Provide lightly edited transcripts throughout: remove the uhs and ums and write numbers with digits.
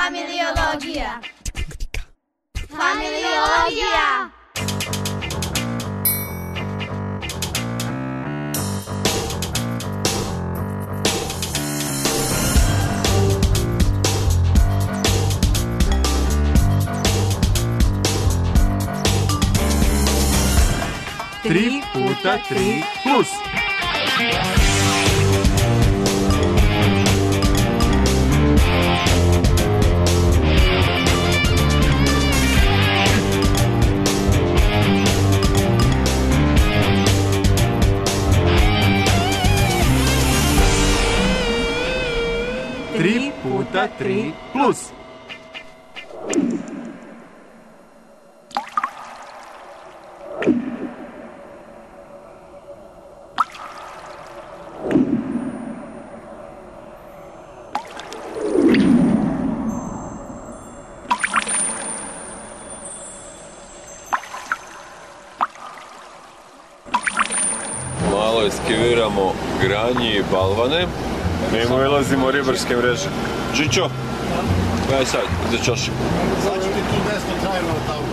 Familiologija. Familiologija. Tri puta 3 plus. Tri puta 3 plus. Malo eskiviramo granje i balvane. Mi ulazimo u ribarske mreže. Čičo, daj sad, za čošu. Sad ću ti tu desno trajno od tamo.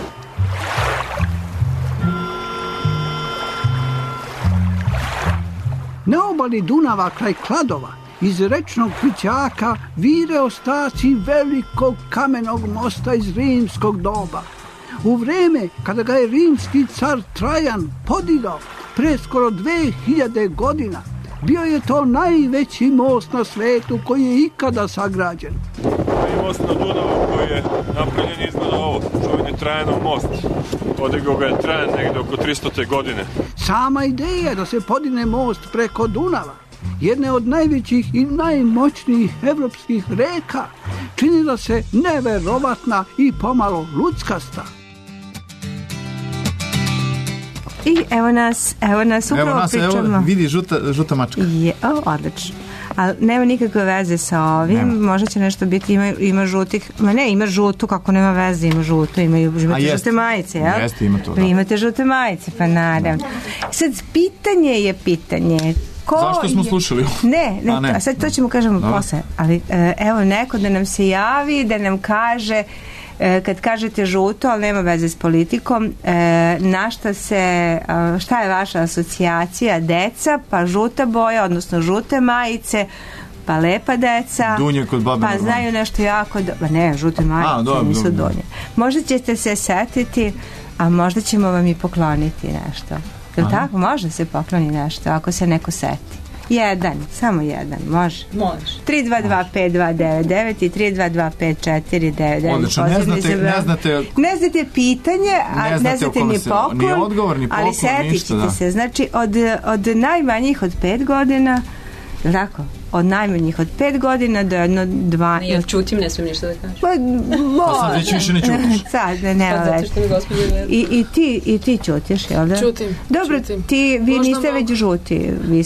Na obali Dunava kraj Kladova iz rečnog plićaka vire ostaci velikog kamenog mosta iz rimskog doba. U vreme kada ga je rimski car Trajan podigao pre skoro 2000 godina, bio je to najveći most na svetu koji je ikada sagrađen. I most na Dunavu koji je napravljen iznad ovo, čuveni Trajanov most. Podigao ga je Trajan negde oko 300. godine. Sama ideja da se podigne most preko Dunava, jedne od najvećih i najmoćnijih evropskih reka, činila se neverovatna i pomalo luckasta. I evo nas upravo pričamo. Evo, vidi žuta mačka. Odlično. Ali nema nikakve veze sa ovim, možda će nešto biti, ima žutih, ima žutu, kako nema veze, ima žuto, imate žute majice, jel? Jeste, ima to, da. Vi imate žute majice, pa naravno. Sad, pitanje, zašto smo slušali? Ne, sad to ćemo kažemo posle, ali evo neko da nam se javi, da nam kaže, kad kažete žuto, ali nema veze s politikom, šta je vaša asocijacija? Deca, pa žuta boja, odnosno žute majice, pa lepa deca, Dunje kod babe, pa znaju nešto jako ne, žute majice nisu dunje. Možda ćete se setiti, a možda ćemo vam i pokloniti nešto. Je li tako? Može se pokloni nešto ako se neko seti. Samo jedan, može. 322-5299 i 322-5499. Odlično, ne znate pitanje, a ne znate ni poklon, ni odgovor, ni poklon, ali setit ćete se. Znači, od najmanjih od 5 godina, tako, od najmanjih od 5 godina do jedno 2... Nije, čutim, ne smijem ništa da kažem. Pa sad već više ne čutiš. Sad, nema već. Zato što mi gospođa gleda. I ti čutiš, jel da? Čutim. Dobro, vi niste već žuti. Vi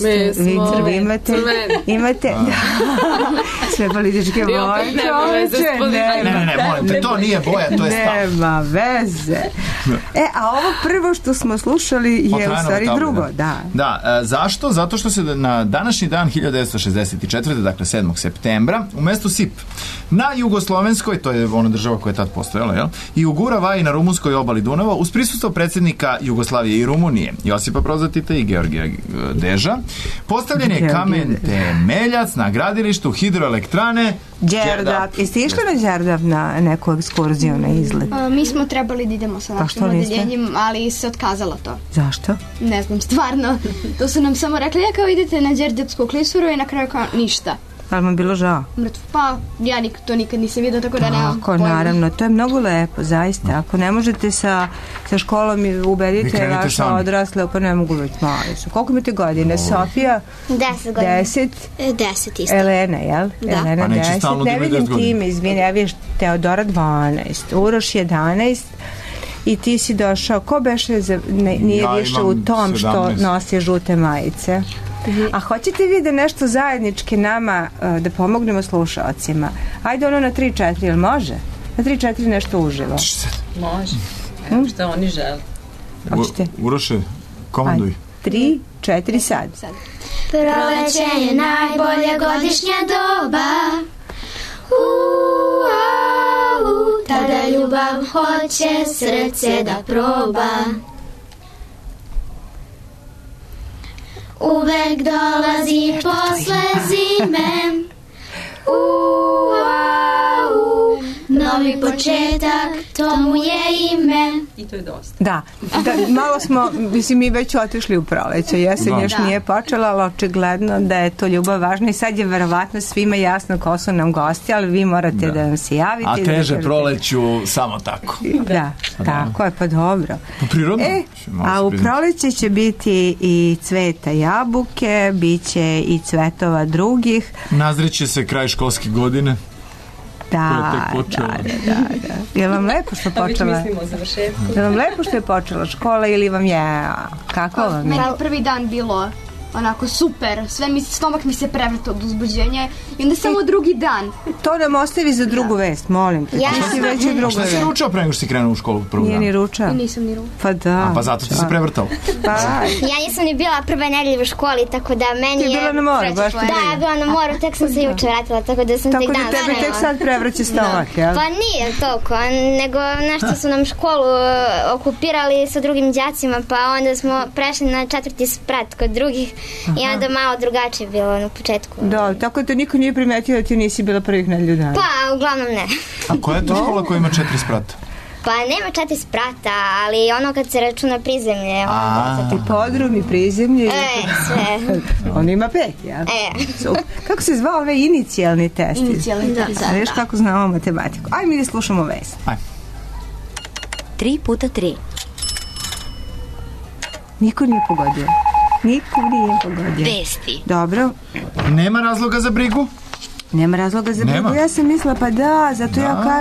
imate sve političke boje. Ne, molim te, to nije boja, to je stav. Nema veze. A ovo prvo što smo slušali je u stvari drugo. Da, zašto? Zato što se na današnji dan 1964. dakle 7. septembra, u mestu Sip, na jugoslovenskoj, to je ona država koja je tad postojala, jel? I u Guravaji na rumunskoj obali Dunava, uz prisustvo predsjednika Jugoslavije i Rumunije, Josipa Broza Tita i Georgija Deža, postavljen je kamen temeljac na gradilištu hidroelektrane Đerdap. Jeste išli na Đerdap na neku ekskurziju, na izlet? Mi smo trebali da idemo sa našim odeljenjem, ali se otkazalo to. Zašto? Ne znam, stvarno. To su nam samo rekli, kao idete na Đerdapsku klisuru i na kraju kao ništa. Ali vam bilo žao? Pa, ja to nikad nisam vidio, tako da nemam pojma. Naravno, to je mnogo lepo, zaista. Ako ne možete sa školom i ubedite vaše odrasle, pa ne mogu već mali su. Koliko imate godine? Sofija? 10 godina. 10 isto. Elena, jel? Da. Elena 10. Ne vidim time, izvini, ja viš Teodora 12, Uroš 11, i ti si došao, ko beše nije više u tom što nosi žute majice? A hoćete vi da nešto zajednički nama da pomognemo slušalcima? Ajde na 3-4, ili može? Na 3-4 nešto uživo. Može. Evo što oni žele. Hoćete? Uroše, komanduj. 3-4 sad. Proleće je najbolje godišnja doba. ljubav hoće srce da proba. Uvek dolazi posle zime, novi početak, to mu je ime. I to je dosta. Da, malo smo, mislim, mi već otišli u proleće, jesen još nije počela, ali očigledno da je to ljubav važna i sad je verovatno svima jasno ko su nam gosti, ali vi morate da nam se javite. A teže proleću samo tako. Da, tako je, pa dobro. Pa prirodno. A u proleće će biti i cveta jabuke, bit će i cvetova drugih. Nazreće se kraj školske godine. Da. Je vam lepo što počela? Je vam lepo što je počela škola ili vam je, kako vam je? Meni je prvi dan bilo onako super, stomak mi se prevrta od uzbuđenja i onda samo drugi dan. To nam ostavi za drugu vest, molim te. Šta si ručao pre nego što si krenuo u školu prvu dan? Nije ni ručao. Nisam ni ručao. Pa da. Pa zato ti se prevrtao. Ja nisam ni bila prve nedelje u školi, tako da meni je... Ti je bila na moru, baš ti. Da, ja bila na moru, tek sam se juče vratila, tako da sam tek danas. Tako da tebe tek sad prevraća stomak, jel? Pa nije toliko, nego nešto su nam školu okupirali sa drugim đacima, pa onda smo prešli na 4. sprat kod drugih i onda malo drugačije bilo na početku. Da, tako da niko nije primetio da ti nisi bila prvih nedelju dana. Pa, uglavnom ne. A koja je to škola koja ima 4 sprata? Pa nema 4 sprata, ali ono kad se računa prizemlje. I podrum i prizemlje. Sve. On ima 5, jel? Kako se zvao ovaj inicijalni test? Inicijalni test, da. Viš kako znamo matematiku. Ajde mi da slušamo vest. 3 puta 3. Niko nije pogodio. Vesti. Dobro. Nema razloga za brigu? Nema razloga za brigu. Ja sam mislila, pa da, zato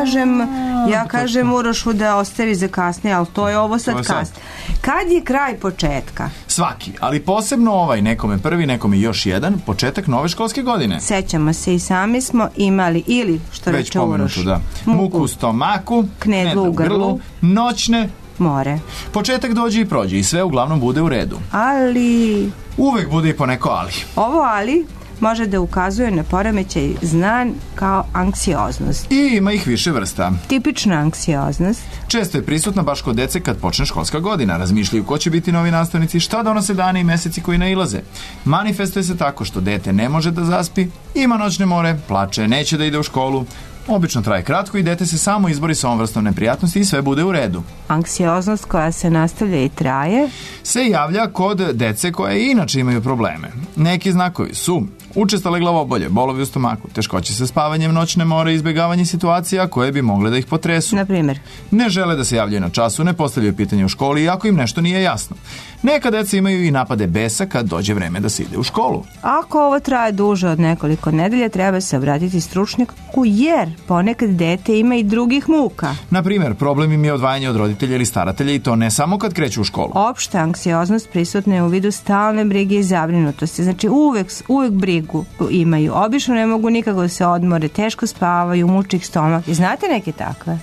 ja kažem Urošu da ostavi za kasnije, ali to je ovo sad kasnije. Kad je kraj početka? Svaki, ali posebno ovaj, nekome prvi, nekome još jedan, početak nove školske godine. Sećamo se i sami smo imali ili, što reče Uroš, muku u stomaku, knedlu u grlu, noćne, more. Početak dođe i prođe i sve uglavnom bude u redu. Ali... Uvek bude i poneko ali. Ovo ali može da ukazuje na poremećaj znan kao anksioznost. I ima ih više vrsta. Tipična anksioznost. Često je prisutna baš kod dece kad počne školska godina. Razmišljaju ko će biti novi nastavnici, šta donose dani i meseci koji nailaze. Manifestuje se tako što dete ne može da zaspi, ima noćne more, plače, neće da ide u školu. Obično traje kratko i dete se samo izbori sa ovom vrstom neprijatnosti i sve bude u redu. Anksioznost koja se nastavlja i traje se javlja kod dece koje inače imaju probleme. Neki znakovi su učestale glavobolje, bolovi u stomaku, teškoće sa spavanjem, noćne more, izbjegavanje situacija koje bi mogle da ih potresu. Na primjer? Ne žele da se javljaju na času, ne postavljaju pitanje u školi iako im nešto nije jasno. Neka deca imaju i napade besa kad dođe vreme da se ide u školu. Ako ovo traje duže od nekoliko nedelja, treba se obratiti stručnjaku jer ponekad dete ima i drugih muka. Na primjer, problem im je odvajanje od roditelja ili staratelja i to ne samo kad kreću u školu. Opšta anksioznost prisutna je u vidu stalne brige i zabrinutosti. Znači uvek brigu imaju. Obično ne mogu nikako da se odmore, teško spavaju, muči ih stomak. Znate neke takve?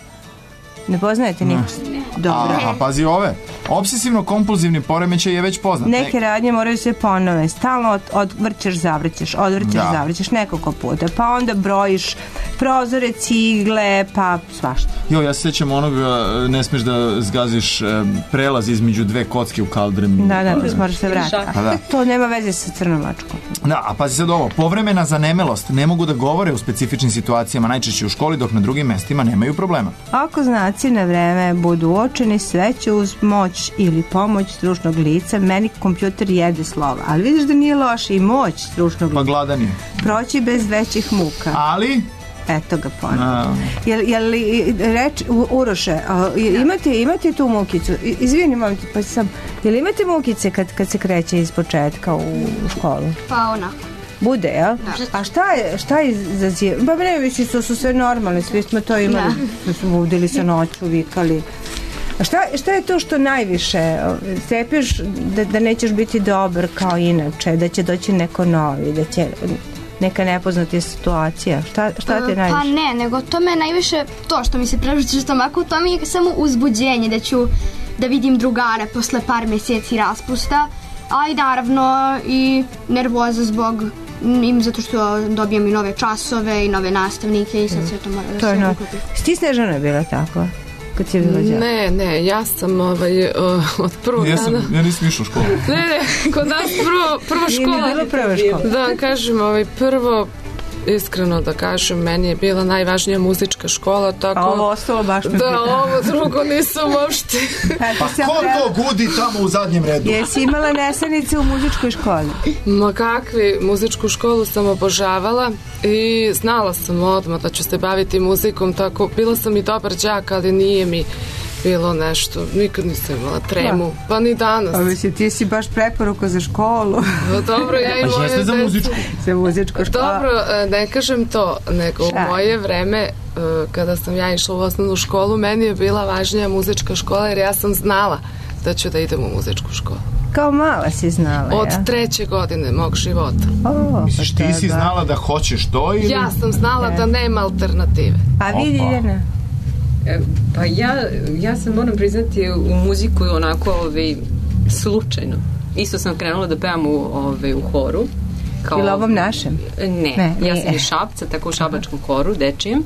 Ne poznajete nikog? Dobro. A pazi ove. Obsesivno-kompulzivni poremećaj je već poznat. Neke radnje moraju se ponove. Stalno odvrćeš, zavrćeš nekoliko puta. Pa onda brojiš prozore, cigle, pa svašta. Ja se sjećam onoga, ne smiješ da zgaziš prelaz između dve kocke u kaldrem. Da, moraš se vratiti. To nema veze sa crnom mačkom. Da, a pazi sad ovo. Povremena zanemelost. Ne mogu da govore u specifičnim situacijama, najčešće u školi, dok na drugim mestima nemaju problema. Ako znaci na vreme budu uočeni, sve će uz moć ili pomoć stručnog lica, meni kompjuter jede slova, ali vidiš da nije loše i moć stručnog lica. Pa gladan je. Proći bez većih muka. Ali? Eto ga ponovno. Uroše, imate tu mukicu? Izvini, molim te, pa sam, jel imate mukice kad se kreće iz početka u školu? Pa onako. Bude, jel? Da. A šta je izaziva? Pa ne, mislim, to su sve normalni, svi smo to imali. Da smo budili sa noću, vikali. A šta je to što najviše strepiš da nećeš biti dobar kao inače, da će doći neko novi, da će neka nepoznata situacija? Šta ti najviše? Pa ne, nego to me najviše, to što mi se prevrće u stomaku, to mi je samo uzbuđenje da ću da vidim drugare posle par mjeseci raspusta, a i naravno i nervoza zbog zato što dobijam i nove časove i nove nastavnike i sad sve to mora da se uklopi. Ti Snežana je bila tako? kad si bila đak? Ne, ja sam od prvog dana... Ja nisam išao u školu. Ne, kod nas prva škola... Nije bila prva škola. Da, kažem, prvo... Iskreno da kažem, meni je bila najvažnija muzička škola, tako... A ovo ostalo baš me da, ovo drugo nisam uopšte... Pa ko to gudi tamo u zadnjem redu? Jesi imala nesanice u muzičkoj školi? Ma kakvi, muzičku školu sam obožavala i znala sam odmah da ću se baviti muzikom, tako, bila sam i dobar đak, ali nije mi bilo nešto, nikad nisam imala tremu, pa ni danas. Pa mislim, ti si baš preporuka za školu. Dobro, ja i moje dece... za muzičku školu. Dobro, ne kažem to, nego u moje vreme, kada sam ja išla u osnovnu školu, meni je bila važnija muzička škola, jer ja sam znala da ću da idem u muzičku školu. Kao mala si znala, Od 3. godine mog života. Misliš, ti si znala da hoćeš to ili... Ja sam znala da nema alternative. A vidi, Ljena? Pa ja sam, moram priznati, u muziku onako slučajno. Isto sam krenula da pevam u horu. Ili ovom našem? Ne, ja sam iz Šapca, tako u šabačkom horu, dečijem.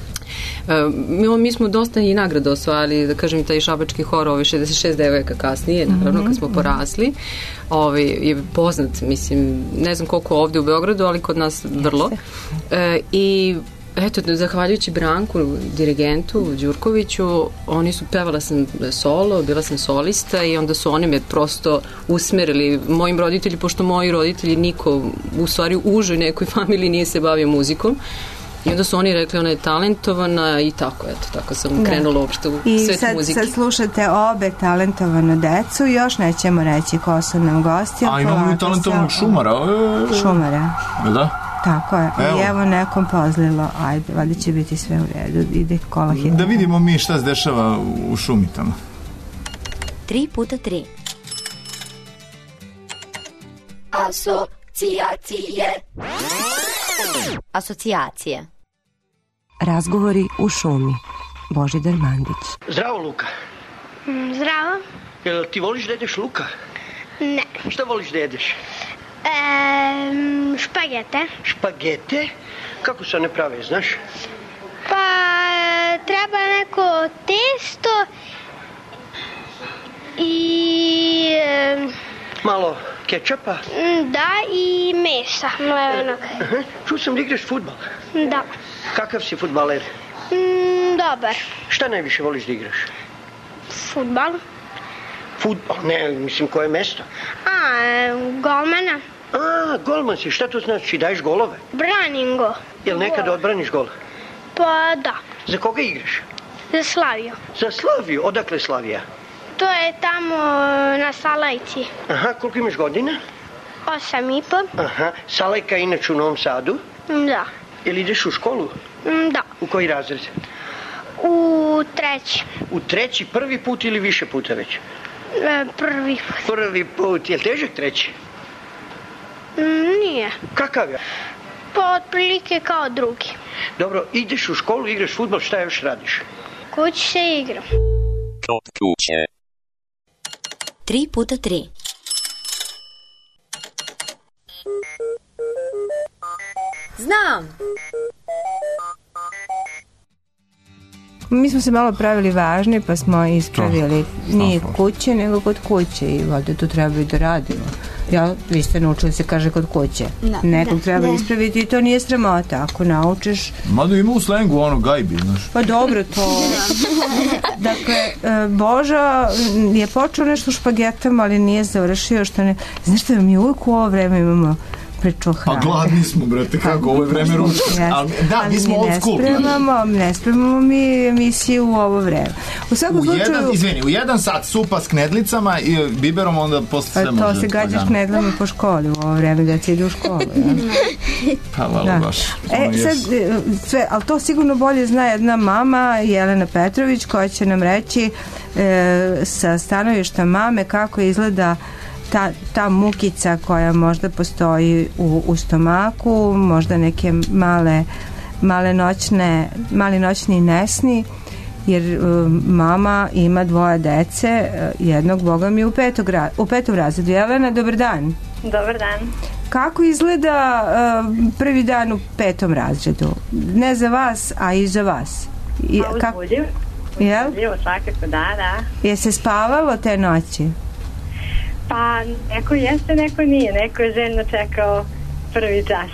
Mi smo dosta i nagrada osvajali, da kažem, taj šabački hor 66 devojaka kasnije, naravno kad smo porasli, je poznat, mislim, ne znam koliko ovdje u Beogradu, ali kod nas vrlo. I eto, zahvaljujući Branku, dirigentu Đurkoviću, oni su, pevala sam solo, bila sam solista i onda su oni me prosto usmerili, mojim roditelji, pošto moji roditelji niko, u stvari u užoj nekoj familiji nije se bavio muzikom. I onda su oni rekli, ona je talentovana i tako, eto, tako sam krenula uopšte u svet muzike. I sad slušate obe talentovanu decu, još nećemo reći ko su nam gosti. A imamo i talentovanog Šumara. Šumara. Da? Tako je. I evo nekom pozlilo, ajde, valjda će biti sve u redu, ide kola hitno. Da vidimo mi šta se dešava u šumi tamo. 3x3 Asocijacije. Razgovori u šumi. Božidar Mandić. Zdravo, Luka. Zdravo. Jel ti voliš da jedeš luka? Ne. Šta voliš da jedeš? Špagete. Špagete? Kako se one prave, znaš? Pa treba neko testo i... malo kečapa? Da, i mesa mlevenog. Čuo sam da igraš fudbal. Da. Kakav si fudbaler? Dobar. Šta najviše voliš da igraš? Fudbal. Fudbal? Ne, mislim, koje mesto? Golmana. Golman si, šta to znači? Daješ golove? Branim go. Jel nekada odbraniš gol? Pa da. Za koga igraš? Za Slaviju. Za Slaviju? Odakle Slavija? To je tamo na Salajci. Aha, koliko imaš godina? 8,5. Aha, Salajka je inače u Novom Sadu? Da. Jel ideš u školu? Da. U koji razred? U 3. U 3, prvi put ili više puta već? Prvi put. Prvi put, jel težak 3? Nije. Kakav je? Pa otprilike kao drugi. Dobro, ideš u školu, igraš fudbal, šta još radiš? Kući se igram. Kod kuće. 3x3 Znam. Mi smo se malo pravili važni, pa smo ispravili nije kuće, nego kod kuće i valjda tu treba i da radimo. Vi ste naučili se kaže kod kuće. Nekog treba ispraviti i to nije sramota. Ako naučiš... Mada ima u slengu ono gajbi, znaš. Pa dobro to. Dakle, Boža je počeo nešto špagetama, ali nije završio što ne... Znaš što mi uvijek u ovo vreme imamo priču o hrani. Pa gladni smo, brate, kako, ovo je vreme ručka. Da, mi smo old school. Ne spremamo mi emisiju u ovo vreme. U svakom slučaju... Izvini, u 1 sat supa s knedlicama i biberom, onda posle sve može... To se gađaš knedlama po školi u ovo vreme, da ti ide u školu. Pa, malo baš. Ali to sigurno bolje zna jedna mama, Jelena Petrović, koja će nam reći sa stanovišta mame kako izgleda ta mukica koja možda postoji u stomaku, možda neke mali noćni nesni, jer mama ima 2 dece, jednog boga mi u 5. razredu. Jelena, dobar dan. Dobar dan. Kako izgleda prvi dan u 5. razredu? Ne za vas, a i za vas. Jel? Svakako, da. Je se spavalo te noći? Pa, neko jeste, neko nije. Neko je željno čekao prvi čas.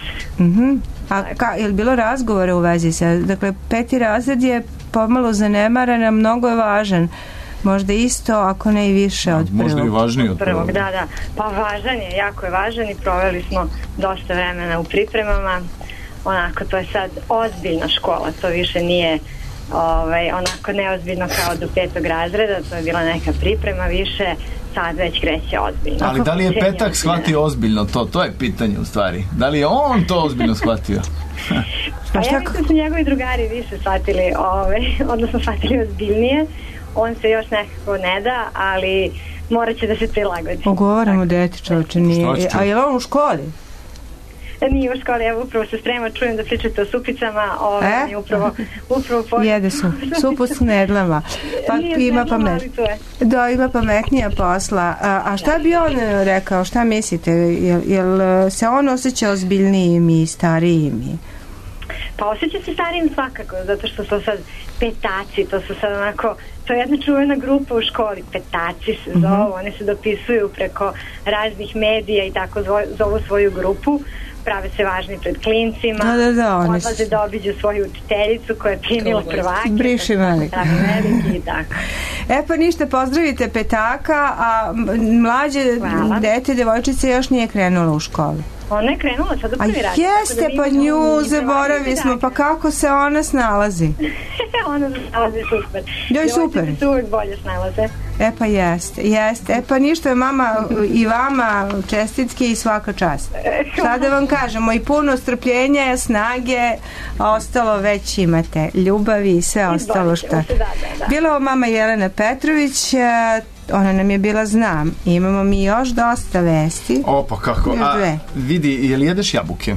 A je li bilo razgovore u vezi sa... Dakle, 5. razred je pomalo zanemaren, a mnogo je važan. Možda isto, ako ne i više od prvog. Možda i važniji od prvog. Da. Pa važan je, jako je važan i proveli smo dosta vremena u pripremama. Onako, to je sad ozbiljna škola, to više nije onako neozbiljno kao do 5. razreda, to je bila neka priprema više, sad već kreće ozbiljno. Ali da li je Petak shvatio ozbiljno to? To je pitanje u stvari. Da li je on to ozbiljno shvatio? Pa ja mislim da su njegovi drugari više shvatili, odnosno shvatili ozbiljnije. On se još nekako ne da, ali morat će da se prilagodi. Ogovaramo dete, čovječe, nije. A je li on u školi? Nije u školi, evo upravo se sprema, čujem da pričate o supicama, upravo jede supu s knedlama. Pa ima ima pametnija posla. A šta bi on rekao, šta mislite, jel se on osjeća ozbiljnijim i starijim? Pa osjeća se starijim svakako, zato što su sad petaci, to su sad onako, to je jedna čuvena grupa u školi, petaci se zovu, oni se dopisuju preko raznih medija i tako zovu svoju grupu, prave se važni pred klincima, odlaze da obiđu svoju učiteljicu koja je primila prvake, briši veliki i tako. Pa ništa, pozdravite petaka, a mlađe dete, devojčice još nije krenula u školu. Ona je krenula sad u prvi razred. Jeste, pa nju zaboravi smo, pa kako se ona snalazi? Ona se snalazi super. Joj, super. Devojčice se uvijek bolje snalaze. Pa jeste. Pa ništa, mama i vama čestitke i svaka čast. Sada vam kažemo i puno strpljenja, snage, a ostalo već imate, ljubavi i sve ostalo što. Bila ovo mama Jelena Petrović, ona nam je bila znam. Imamo mi još dosta vesti. Pa kako? Vidi, jel jedeš jabuke?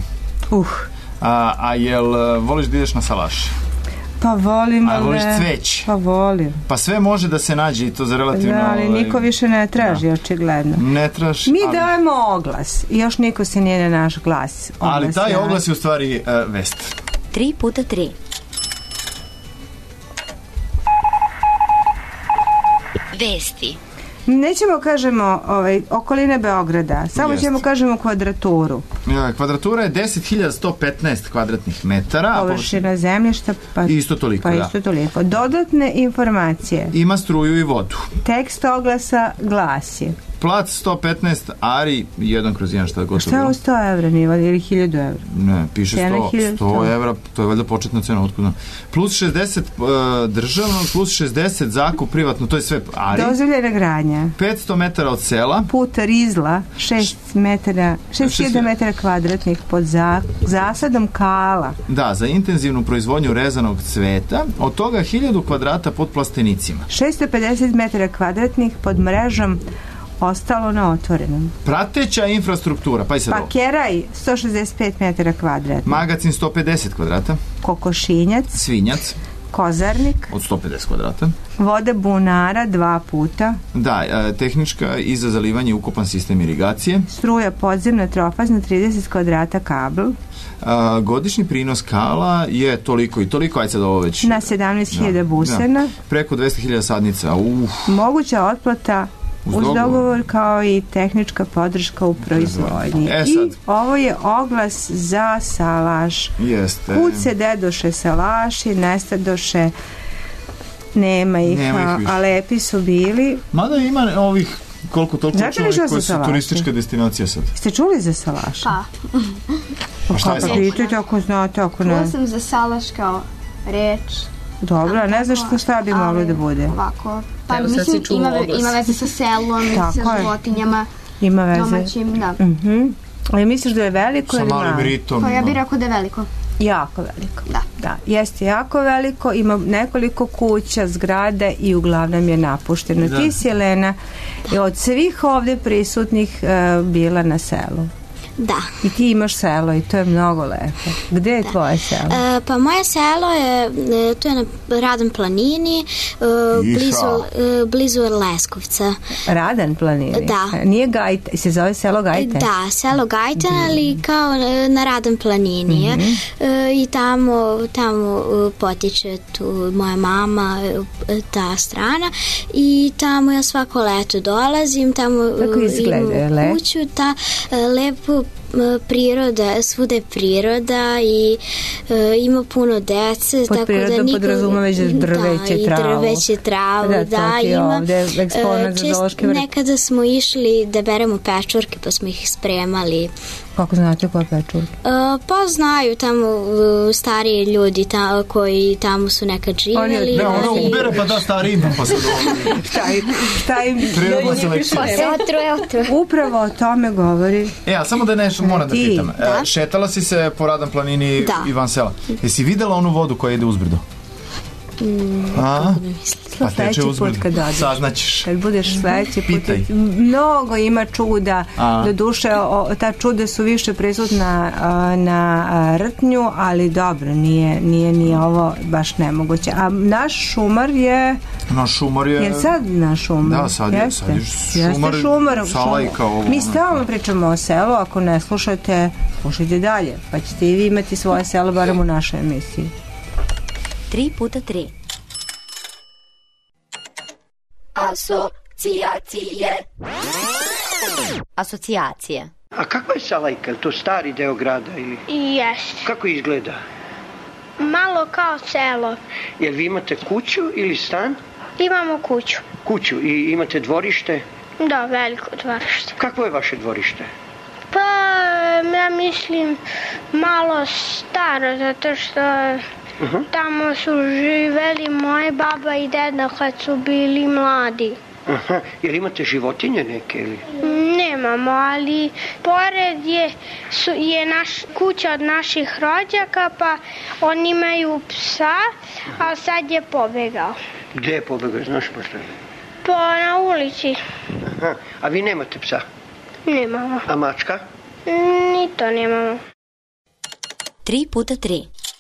A jel voliš da ideš na salaš? Pa volim, ali... A voliš cveć? Pa volim. Pa sve može da se nađe i to za relativno... Da, ali niko više ne traži, očigledno. Ne traži. Mi dajemo oglas i još niko se nije na naš glas. Ali taj oglas je u stvari vest. 3x3. Vesti. Nećemo kažemo okoline Beograda, samo ćemo kažemo kvadraturu. Kvadratura je 10.115 kvadratnih metara. Površina zemljišta isto toliko, Dodatne informacije. Ima struju i vodu. Tekst oglasa glasi: plac 115 ari 1/1, šta god. Šta je u 100 evra, nije ili 1000 evra? Ne, piše 100 evra, to je valjda početna cena, otkudno. Plus 60 državnog, plus 60 zakup privatno, to je sve ari. Dozvoljena gradnja. 500 metara od sela. Puta Rizla, 6.000 metara kvadratnih pod zasadom kala. Da, za intenzivnu proizvodnju rezanog cveta, od toga 1000 kvadrata pod plastenicima. 650 metara kvadratnih pod mrežom ostalo na otvorenom. Prateća infrastruktura, pa i sad ovo. Keraj 165 metara kvadratnih. Magacin 150 kvadrata. Kokošinjac. Svinjac. Kozarnik. Od 150 kvadrata. Voda bunara 2 puta. Da, tehnička i za zalivanje ukopan sistem irigacije. Struja podzemna trofazna 30 kvadrata kabel. Godišnji prinos kala je toliko i toliko, ajde sad ovo već. Na 17.000 busena. Da. Preko 200.000 sadnica. Moguća otplata uz dogovor kao i tehnička podrška u proizvodnji. I ovo je oglas za salaš. Jeste. Kud se dedoše salaši, nestadoše, nema ih a lepi su bili. Mada ima ovih koliko toliko čovjek koji su turistička destinacija sad. Ste čuli za salaš? Pa šta je salaš? Pitajte ako znate, ako ne. Čula sam za salaš kao reč. Dobro, ne znaš šta bi moglo da bude. Ovako. Pa mislim ima veze sa selom, sa životinjama. Ima veze. Domaćim, da. Ali misliš da je veliko ili malo? Sa malim ritom. Pa ja bih rekao da je veliko. Jako veliko. Da. Jeste jako veliko, ima nekoliko kuća, zgrade i uglavnom je napušteno. Ti si, Jelena, od svih ovdje prisutnih bila na selu. Da. I ti imaš selo i to je mnogo lepo. Gde je tvoje selo? Pa moje selo je, to je na Radan planini, blizu Leskovca. Radan planini? Da. Nije Gajten, se zove selo Gajten? Da, selo Gajten, ali kao na Radan planini. I tamo potiče tu moja mama, ta strana, i tamo ja svako leto dolazim, tamo imam kuću, lepo priroda, svuda je priroda i ima puno dece. Pod prirodom podrazumavaš drveće travu. Da, ima. Nekada smo išli da beremo pečurke, pa smo ih spremali. Kako znate koje pečurke? Pa znaju tamo stariji ljudi koji tamo su nekad živjeli. Ne, ono ubere pa da stari ima pa se dobro. Šta im otru. Upravo o tome govori. A samo da nešto moram da pitam. Šetala si se po Radan planini i van sela. Jesi videla onu vodu koja ide uzbrdo? Pa teče uzbrdo. Saznaćeš. Kad budeš sledeći put. Mnogo ima čuda. Do duše, ta čuda su više prisutna na Rtnju, ali dobro, nije ni ovo baš nemoguće. A naš šumar je... Jer sad naš šumar? Da, sad je šumar. Mi stalno pričamo o selu, ako ne slušate, slušajte dalje, pa ćete i vi imati svoje selo, barem u našoj emisiji. 3x3. Asocijacije. A kakva je Salajka? Je to stari deo grada ili? Jeste. Kako izgleda? Malo kao selo. Jel vi imate kuću ili stan? Imamo kuću. Kuću i imate dvorište? Da, veliko dvorište. Kakvo je vaše dvorište? Pa, ja mislim malo staro, zato što tamo su živeli moje baba i deda kad su bili mladi. Aha, jel imate životinje neke ili? Nemamo, ali pored je kuća od naših rođaka, pa oni imaju psa, a sad je pobegao. Gde je pobegao, znaš možda? Pa na ulici. Aha, a vi nemate psa? Nemamo. A mačka? Ni to nemamo. 3x3.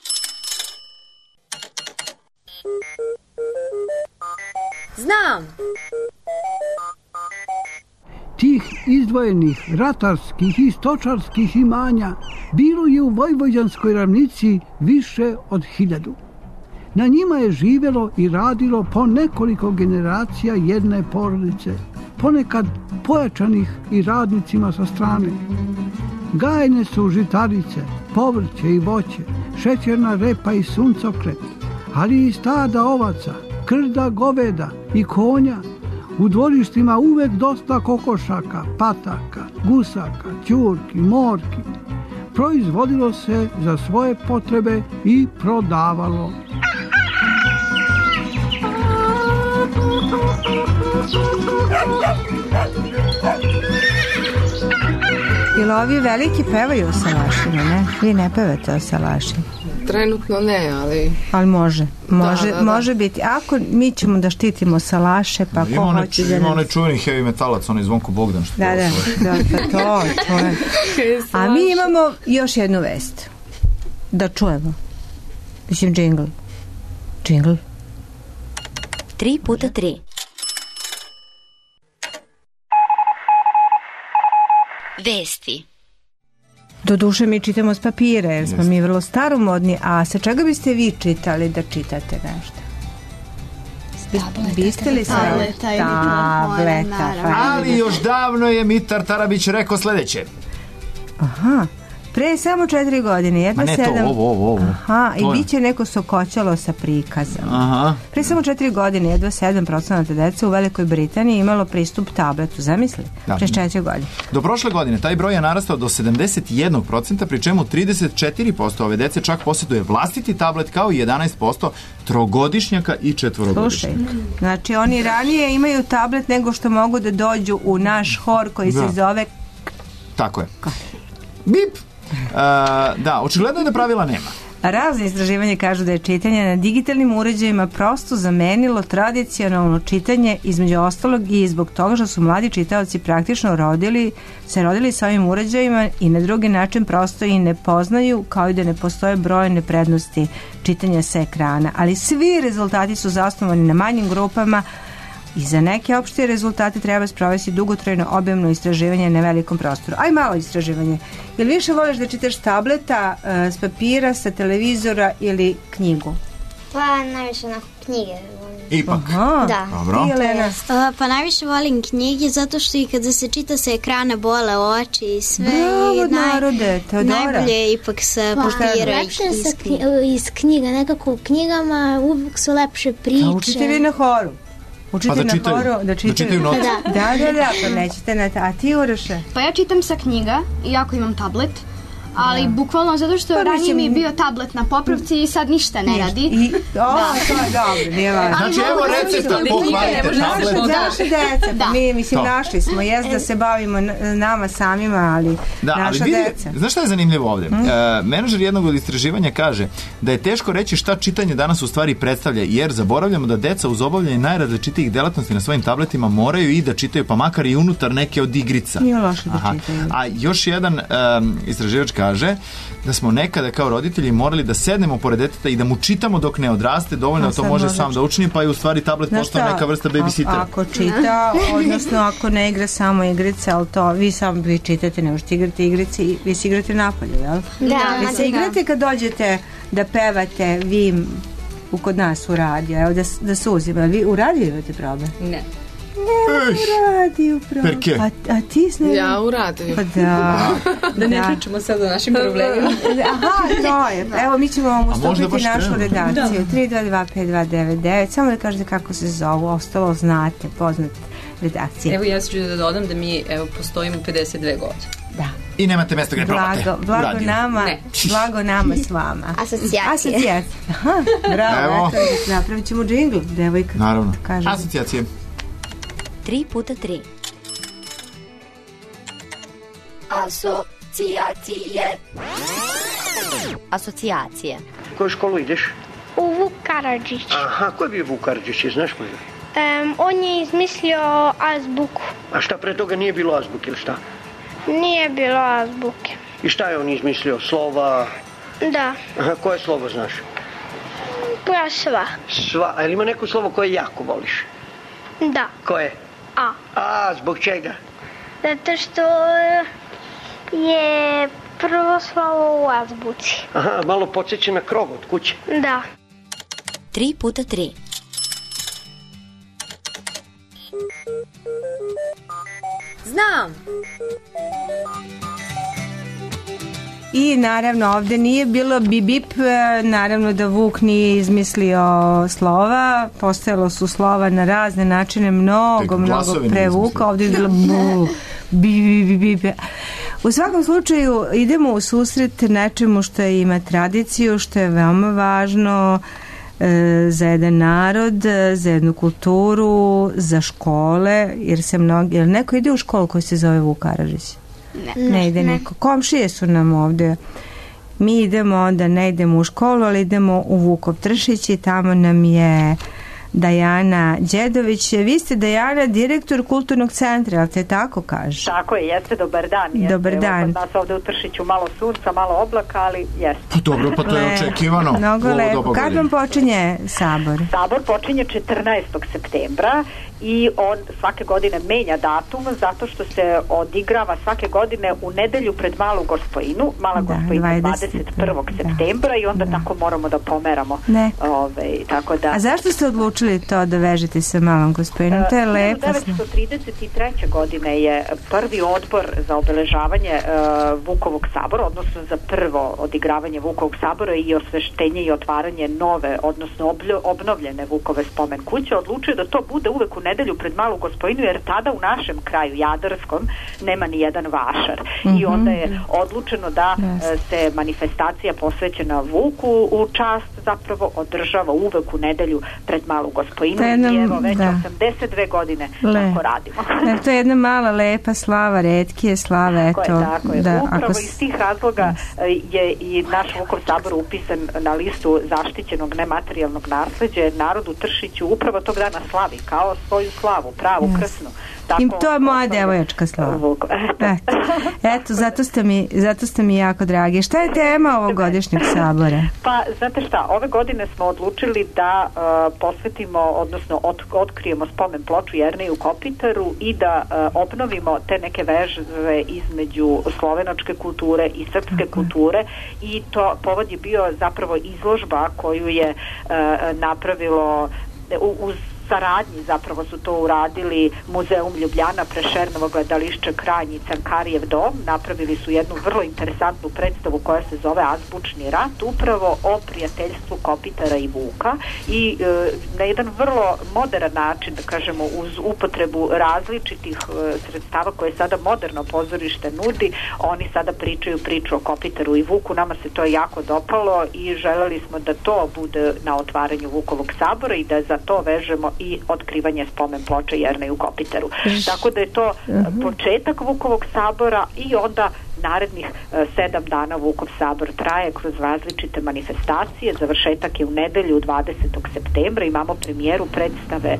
Znam! Tih izdvojenih ratarskih i stočarskih imanja bilo je u Vojvođanskoj ravnici više od 1000. Na njima je živjelo i radilo po nekoliko generacija jedne porodice, ponekad pojačanih i radnicima sa strane. Gajene su žitarice, povrće i voće, šećerna repa i suncokret, ali i stada ovaca, krda goveda i konja. U dvorištima uvek dosta kokošaka, pataka, gusaka, ćurki, morki. Proizvodilo se za svoje potrebe i prodavalo. Jel ovi veliki pevaju o salašima, ne? Vi ne pevate o salašima? Trenutno ne, ali... Ali može biti. Ako mi ćemo da štitimo salaše, pa ko hoće da... Ima onaj čuveni heavy metalac, onaj Zvonko Bogdan. To je. A mi imamo još jednu vest. Da čujemo. Mislim, džingl. 3x3. Vesti. Doduše mi čitamo s papira, jer smo mi vrlo staromodni, a sa čega biste vi čitali da čitate nešto? Biste li tableta? Ali još davno je Mitar Tarabić rekao sledeće. Aha. Pre samo 4 godine, jedva 7... Ma ne to, ovo. Aha, i bit će neko sokoćalo sa prikazom. Aha. Pre samo 4 godine, jedva 7% dece u Velikoj Britaniji imalo pristup tabletu, zamisli? Pre 4 godine. Do prošle godine taj broj je narastao do 71%, pri čemu 34% ove dece čak posjeduje vlastiti tablet, kao i 11% trogodišnjaka i četvorogodišnjaka. Slušaj, znači oni ranije imaju tablet nego što mogu da dođu u naš hor koji se zove... Tako je. Bip! Da, očigledno je da pravila nema. Razne istraživanje kažu da je čitanje na digitalnim uređajima prosto zamenilo tradicionalno čitanje, između ostalog i zbog toga što su mladi čitaoci praktično rodili sa ovim uređajima i na drugi način prosto i ne poznaju, kao i da ne postoje brojne prednosti čitanja sa ekrana. Ali svi rezultati su zasnovani na manjim grupama i za neke opšte rezultate treba sprovesti dugotrajno objemno istraživanje na velikom prostoru. Aj malo istraživanje. Jel više voliš da čitaš s tableta, s papira, sa televizora ili knjigu? Pa najviše na knjige. Ipak. Da. Dobro. Pa najviše volim knjige zato što i kada se čita sa ekrana bole oči i sve. Bravo, narode, Teodora. Najbolje je ipak sa papira iz knjiga. Nekako u knjigama uvijek su lepše priče. A učite vi na horu? Učite na horu da čitaju note. Da, pa nećete na a ti, Uroše? Pa ja čitam sa knjiga, iako imam tablet, ali bukvalno zato što ranije mi je bio tablet na popravci i sad ništa ne radi. To je dobro, nije važno. Znači, evo recepta, pohvalite tablet. Naše deca, mi mislim našli smo, da se bavimo nama samima, ali naša deca. Znaš šta je zanimljivo ovdje? Menadžer jednog od istraživanja kaže da je teško reći šta čitanje danas u stvari predstavlja, jer zaboravljamo da deca uz obavljanje najrazličitijih delatnosti na svojim tabletima moraju i da čitaju, pa makar i unutar neke od igrica. Nije loše da čitaju. A još jedan istraživač kaže da smo nekada kao roditelji morali da sednemo pored deteta i da mu čitamo dok ne odraste, dovoljno da to može sam da učini, pa je u stvari tablet postao neka vrsta babysittera. Ako čita, odnosno ako ne igra samo igrice, ali to vi čitate, ne možete igrati igrice, vi se igrate napolju, jel? Da. Vi se igrate kad dođete da pevate vi kod nas u radio, evo da suzimo, vi u radio imate problem? Ne. U radiju Perke? A ti s ne? Ja u radiju. Pa da. Da ne pričamo sad o našim problemima. Aha, to je. Evo, mi ćemo vam ustupiti našu redakciju. 3225299. Samo da kažete kako se zovu. Ostalo znate, poznat redakcije. Evo, ja ću da dodam da mi postojimo 52 godine. Da. I nemate mjesta gdje provate. Blago nama s vama. Asocijacije. Aha, bravo. Napravit ćemo džingl, devojka. Naravno. Asocijacije. 3x3. Asocijacije. U koju školu ideš? U Vuk Karadžić. Aha, ko je bio Vuk Karadžić, znaš možda? On je izmislio azbuku. A šta pre toga nije bilo azbuke ili šta? Nije bilo azbuke. I šta je on izmislio? Slova? Da. Aha, koje slovo znaš? Pa sva. Sva, a ili ima neko slovo koje jako voliš? Da. Koje? A. A, zbog čega? Zato što je prvo slovo u azbuci. Aha, malo podsjeća na krov od kuće. Da. 3x3. Znam. I naravno ovdje nije bilo bip, naravno da Vuk nije izmislio slova, postojalo su slova na razne načine, mnogo pre Vuka, ovdje je bilo bip. U svakom slučaju idemo u susret nečemu što ima tradiciju, što je veoma važno za jedan narod, za jednu kulturu, za škole, jer neko ide u školu koji se zove Vuk Karadžić. Ne ide neko. Komšije su nam ovdje. Mi idemo onda, ne idemo u školu, ali idemo u Vukov Tršić i tamo nam je Dajana Đedović. Vi ste, Dajana, direktor kulturnog centra, ali te tako kaže? Tako je, jeste, dobar dan. Dobar dan. Kod nas ovdje u Tršiću malo sunca, malo oblaka, ali jeste. Pa dobro, pa to je očekivano. Mnogo lepo. Kad vam počinje sabor? Sabor počinje 14. septembra i on svake godine menja datum zato što se odigrava svake godine u nedelju pred Malu Gospojinu. Mala Gospojina 21. septembra i onda tako moramo da pomeramo. Tako da. A zašto ste odlučili to da vežete sa Malom Gospojinom? To je lepo. 1933. godine je prvi odbor za obeležavanje Vukovog sabora, odnosno za prvo odigravanje Vukovog sabora i osveštenje i otvaranje nove, odnosno obnovljene Vukove spomen kuće, odlučio da to bude uvek u nedelju pred Malu Gospojinu, jer tada u našem kraju Jadarskom nema ni jedan vašar. I onda je odlučeno da se manifestacija posvećena Vuku u čast zapravo održava uvek u nedelju pred Malu malu gospojinu i evo već 82 godine tako radimo. To je jedna mala lepa slava, retkije slave. Tako je. Upravo iz tih razloga je i naš Vukov sabor upisan na listu zaštićenog nematerijalnog nasleđa, jer narod u Tršiću upravo tog dana slavi kao svoju slavu, pravu, krsnu. I to je moja devojačka slava. Eto, zato ste mi jako dragi. Šta je tema ovog godišnjeg sabora? Pa, znate šta, ove godine smo odlučili da posvetimo, odnosno otkrijemo spomen ploču Jerneju Kopitaru i da obnovimo te neke veze između slovenačke kulture i srpske kulture, i to povod je bio zapravo izložba koju je napravilo uz saradnji, zapravo su to uradili Muzeum Ljubljana, Prešernovo gledališće Kranj i Cankarijev dom. Napravili su jednu vrlo interesantnu predstavu koja se zove Azbučni rat, upravo o prijateljstvu Kopitara i Vuka, i na jedan vrlo moderan način, da kažemo, uz upotrebu različitih sredstava koje sada moderno pozorište nudi, oni sada pričaju priču o Kopitaru i Vuku. Nama se to jako dopalo i želeli smo da to bude na otvaranju Vukovog sabora i da za to vežemo i otkrivanje spomen ploče Jerneju Kopitaru. Tako da je to početak Vukovog sabora i onda narednih 7 dana Vukov sabor traje kroz različite manifestacije. Završetak je u nedelju 20. septembra. Imamo premijeru predstave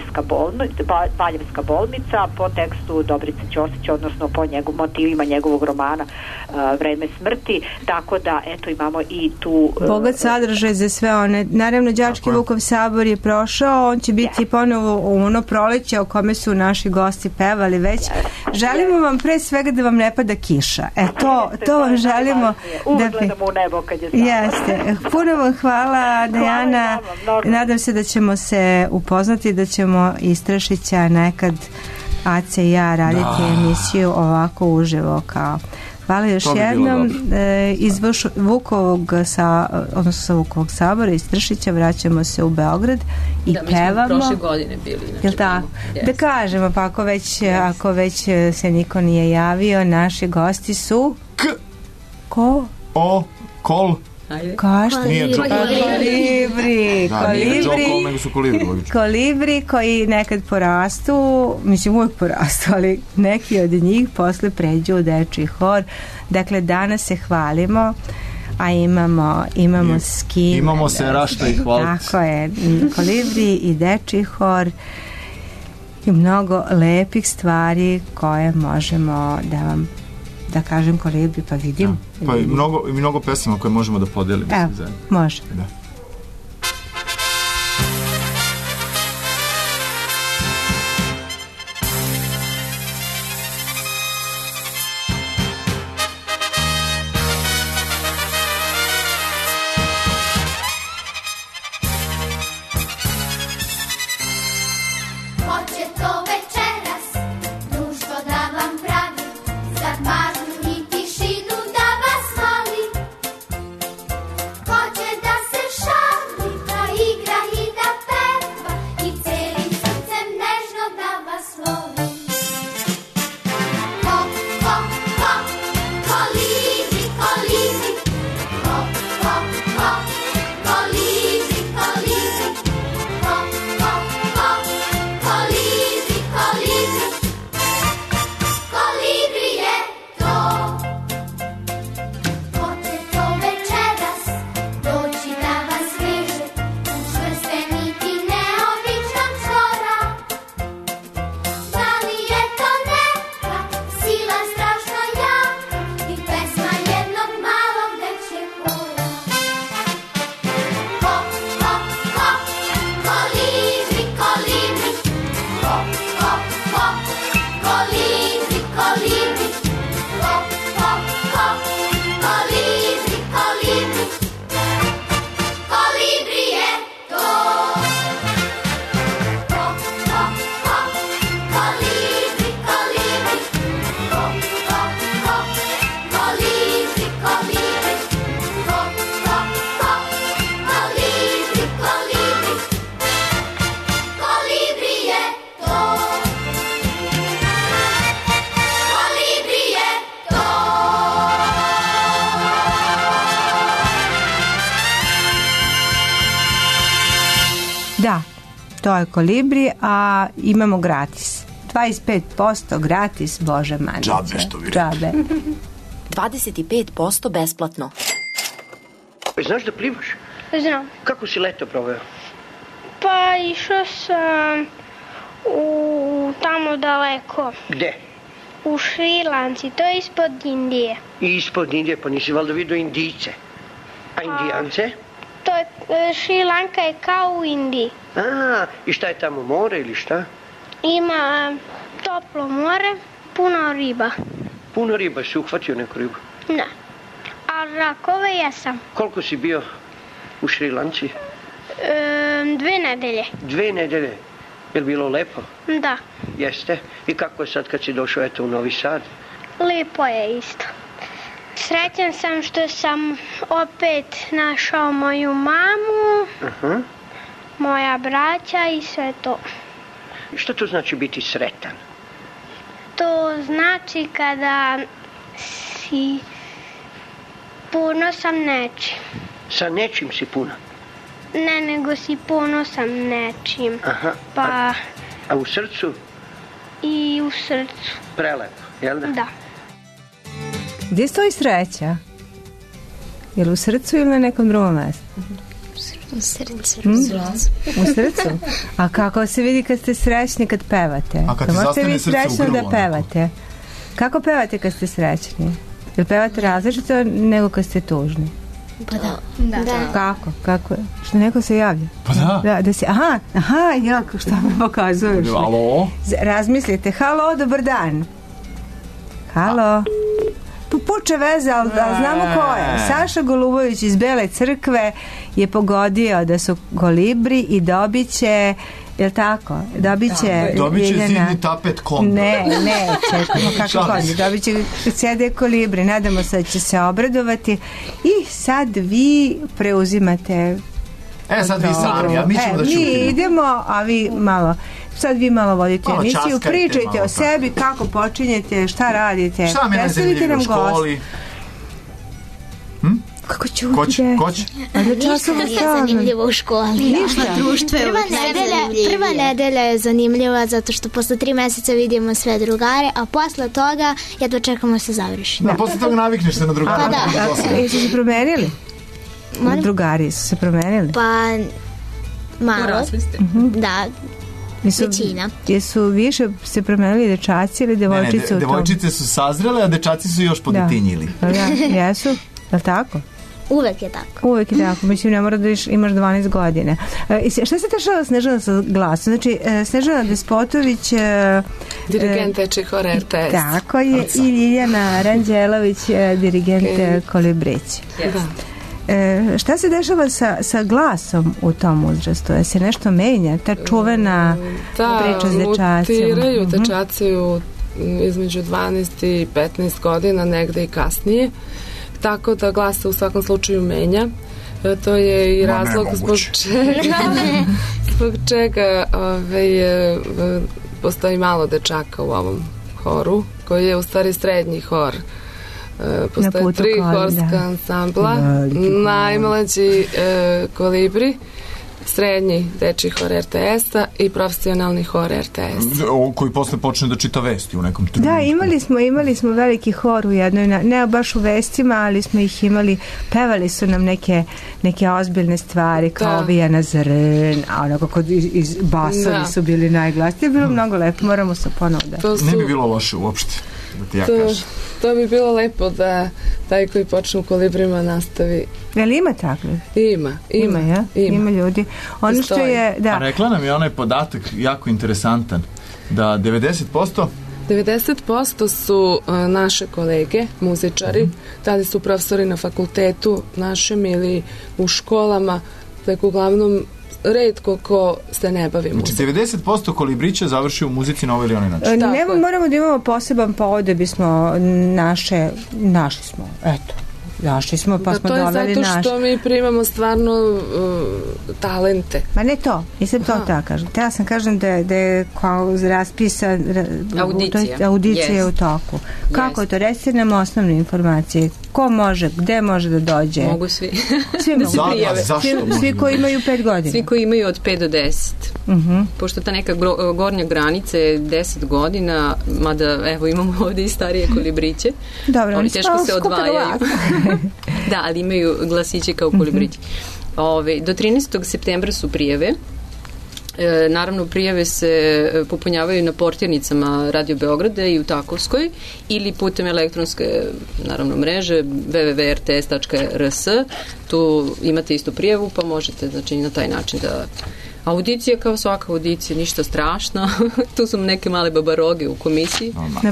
Valjevska bolnica po tekstu Dobrice Ćosića, odnosno po motivima njegovog romana Vreme smrti. Tako da, eto, imamo i tu bogat sadržaj za sve one. Naravno, đački Vukov sabor je prošao, on će biti ponovo u ono proleće o kome su naši gosti pevali već. Želimo vam pre svega da vam ne pada kiša. To vam želimo. Uvijek gledamo u nebo kad je sabor. Jeste. Puno vam hvala, Dejana. Nadam se da ćemo se upoznati, da ćemo iz Tršića nekad Ace i ja raditi emisiju ovako uživo kao. Hvala još jednom. Iz Vukovog sabora iz Tršića vraćamo se u Beograd i pevamo. Mi smo prošle godine bili. Jel tako? Da kažemo, pa ako već se niko nije javio, naši gosti su Kolibri koji nekad porastu, mislim uvijek porastu, ali neki od njih posle pređu u dečiji hor. Dakle, danas se hvalimo, a imamo s kim. Imamo se rašta i hvaliti. Tako je, Kolibri i dečiji hor i mnogo lepih stvari koje možemo da kažem Kolibri, pa vidim. Pa i mnogo pesama koje možemo da podelimo. Može. Da. to je Kolibri, a imamo gratis. 25% gratis, Bože Mandiće. Džabe, što bi rekli. Džabe. 25% besplatno. Znaš da plivaš? Znam. Kako si leto proveo? Pa išao sam tamo daleko. Gde? U Šrilanci, to je ispod Indije. I ispod Indije, pa nisi valjda vidio Indijce? A Indijance? To je, Šrilanka je kao u Indiji. A, i šta je tamo, more ili šta? Ima toplo more, puno riba. Puno riba, si uhvatio neku ribu? Ne, a rakove jesam. Koliko si bio u Šrilanci? 2 nedelje. 2 nedelje. Je li bilo lepo? Da. Jeste. I kako je sad kad si došao eto u Novi Sad? Lepo je isto. Srećan sam što sam opet našao moju mamu, moja braća i sve to. Šta to znači biti sretan? To znači kada si ponosan nečim. Sa nečim si puna? Ne, nego si ponosan nečim. Aha. Pa... A u srcu? I u srcu. Prelepo, jel da? Da. Gdje stoji sreća? Je li u srcu ili na nekom drugom mjestu? U srcu. U srcu? A kako se vidi kad ste srećni kad pevate? A kad ti zastane srce u grlu? Da pevate. Kako pevate kad ste srećni? Jel pevate različito nego kad ste tužni? Pa da. Kako? Što neko se javlja? Pa da. Da se, aha, jako, što me pokazuješ? Alo? Razmislite, halo, dobar dan. Halo. Puče veze, ali znamo ko je. Saša Golubović iz Bele Crkve je pogodio da su Kolibri i dobit će, jel tako? Dobit će zidni tapet Kondo. Ne, čekamo kako Kondo. Dobit će CD Kolibri. Nadamo se da će se obradovati. I sad vi preuzimate. Sad vi sami, a mi ćemo da šutimo. Mi idemo, a vi malo... Sad vi malo vodite emisiju, pričajte o sebi, kako počinjete, šta radite. Šta mi najzanimljivije u školi? Kako ću uti Ko će? Ništa nije zanimljivo u školi. Ništa. Društvo je prva nedelja je zanimljiva zato što posle 3 meseca vidimo sve drugare, a posle toga jedva čekamo se završi. Da, posle toga navikneš se na drugare. Pa da. Jesu se promenili? Drugari su se promenili? Pa malo. Da. Većina. Jesu više se promenili dečaci ili devojčice? Ne, devojčice su sazrele, a dečaci su još podetinjili. Da, jesu? Je li tako? Uvek je tako. Mislim, ne mora da imaš 12 godina. Šta se dešava Snežana sa glasom? Znači, Snežana Despotović... dirigent dečjih hora RTS. Tako je. I Ljiljana Ranđelović, dirigent Kolibrić. Da. Šta se dešava sa glasom u tom uzrastu? Da se nešto menja? Ta čuvena priča s dečacima? Mutiraju dečaci između 12 i 15 godina, negde i kasnije. Tako da glas se u svakom slučaju menja. To je i razlog zbog čega postoji malo dečaka u ovom horu, koji je u stvari srednji hor. Postoje 3 horska ansambla, najmlađi Kolibri, srednji dečji hor RTS-a i profesionalni hor RTS. Koji posle počne da čita vesti u nekom trenutku. Da, imali smo veliki hor u jednoj, ne baš u vestima, ali smo ih imali, pevali su nam neke ozbiljne stvari kao Vijana Zrn, a onako kod basovi su bili najglasniji. Bilo mnogo lepo, moramo se ponovo da... Ne bi bilo loše uopšte, da ti ja kažem. To bi bilo lepo da taj koji počne u Kolibrima nastavi. Jel ima takve? Ima ljudi. Ono što je, da. A rekla nam je onaj podatak jako interesantan, da 90% su naše kolege, muzičari, da li su profesori na fakultetu našem ili u školama, tako uglavnom retko ko se ne bavi muzikom. Znači 90% Kolibrića završi u muzici na ovaj ili onaj način. Moramo da imamo poseban povod da bismo našli smo, eto, Došli smo pa smo doveli naš. To je zato što mi primamo stvarno talente. Ma ne to, nisam to tako kažem. Ja sam kažem da je kao raspisa audicija u toku. Kako je to? Recite nam osnovne informacije. Ko može, gde može da dođe? Mogu svi. Svi mogu. Svi koji imaju 5 godina. Svi koji imaju od 5 do 10. Pošto ta neka gornja granica je 10 godina, mada evo imamo ovde i starije kolibriće. Dobro, oni teško se odvajaju. Da, ali imaju glasiće kao kolibrići. Do 13. septembra su prijave. Naravno, prijave se popunjavaju na portirnicama Radio Beograda i u Takovskoj ili putem elektronske, naravno, mreže www.rts.rs. Tu imate isto prijavu, pa možete, znači, na taj način da... Audicija kao svaka audicija, ništa strašno. Tu su neke male babaroge u komisiji.